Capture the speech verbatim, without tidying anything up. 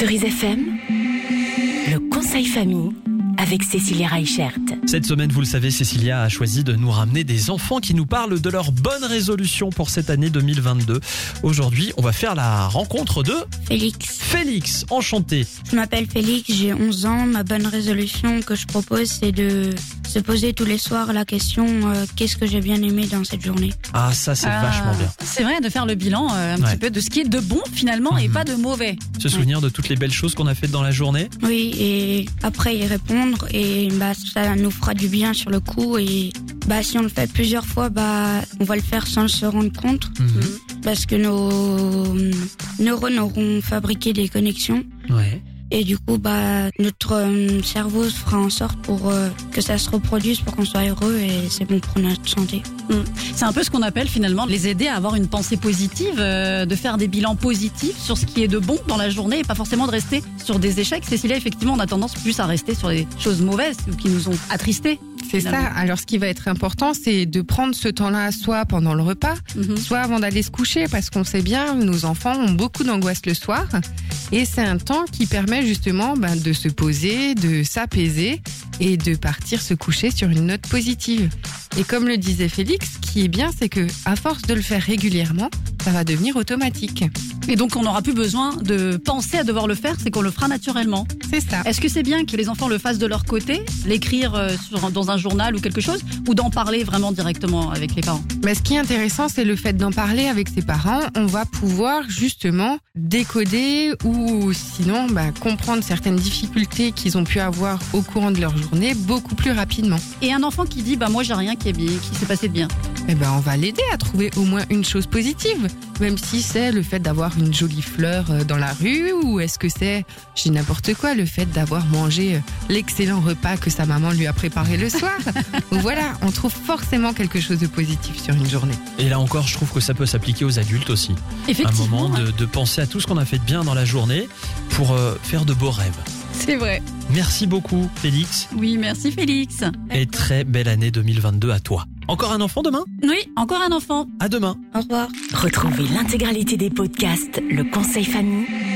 Cerise F M, le conseil famille avec Cécilia Reichert. Cette semaine, vous le savez, Cécilia a choisi de nous ramener des enfants qui nous parlent de leurs bonnes résolutions pour cette année deux mille vingt-deux. Aujourd'hui, on va faire la rencontre de... Félix. Félix, enchanté. Je m'appelle Félix, j'ai onze ans. Ma bonne résolution que je propose, c'est de se poser tous les soirs la question euh, qu'est-ce que j'ai bien aimé dans cette journée. Ah, ça, c'est Ah, vachement bien. C'est vrai, de faire le bilan euh, un Ouais. petit peu de ce qui est de bon finalement et Mhm. pas de mauvais. Se souvenir de toutes les belles choses qu'on a faites dans la journée. Oui, et après y répondre, et bah ça nous fera du bien sur le coup. Et bah si on le fait plusieurs fois, bah on va le faire sans se rendre compte, Mhm. parce que nos neurones auront fabriqué des connexions. Ouais. Et du coup, bah, notre euh, cerveau fera en sorte pour euh, que ça se reproduise, pour qu'on soit heureux, et c'est bon pour notre santé. C'est un peu ce qu'on appelle finalement les aider à avoir une pensée positive, euh, de faire des bilans positifs sur ce qui est de bon dans la journée et pas forcément de rester sur des échecs. Cécilia, effectivement, on a tendance plus à rester sur des choses mauvaises ou qui nous ont attristés. C'est ça. Finalement. Alors, ce qui va être important, c'est de prendre ce temps-là, soit pendant le repas, Mhm. soit avant d'aller se coucher, parce qu'on sait bien, nos enfants ont beaucoup d'angoisse le soir, et c'est un temps qui permet justement ben, de se poser, de s'apaiser et de partir se coucher sur une note positive. Et comme le disait Félix, ce qui est bien, c'est que à force de le faire régulièrement, ça va devenir automatique. Et donc on n'aura plus besoin de penser à devoir le faire, c'est qu'on le fera naturellement. C'est ça. Est-ce que c'est bien que les enfants le fassent de leur côté, l'écrire euh, sur- dans un journal ou quelque chose, ou d'en parler vraiment directement avec les parents? Mais ce qui est intéressant, c'est le fait d'en parler avec ses parents. On va pouvoir justement décoder ou sinon bah, comprendre certaines difficultés qu'ils ont pu avoir au courant de leur journée beaucoup plus rapidement. Et un enfant qui dit bah moi j'ai rien qui est bien, qui s'est passé de bien. Eh ben, on va l'aider à trouver au moins une chose positive, même si c'est le fait d'avoir une jolie fleur euh, dans la rue, ou est-ce que c'est, j'ai n'importe quoi, le fait d'avoir mangé euh, l'excellent repas que sa maman lui a préparé le soir. Donc voilà, on trouve forcément quelque chose de positif sur une journée. Et là encore, je trouve que ça peut s'appliquer aux adultes aussi. Un Effectivement. moment de, de penser à tout ce qu'on a fait de bien dans la journée pour euh, faire de beaux rêves. C'est vrai. Merci beaucoup, Félix. Oui, merci Félix. Et très belle année deux mille vingt-deux à toi. Encore un enfant demain? Oui, encore un enfant. À demain. Au revoir. Retrouvez l'intégralité des podcasts Le Conseil Famille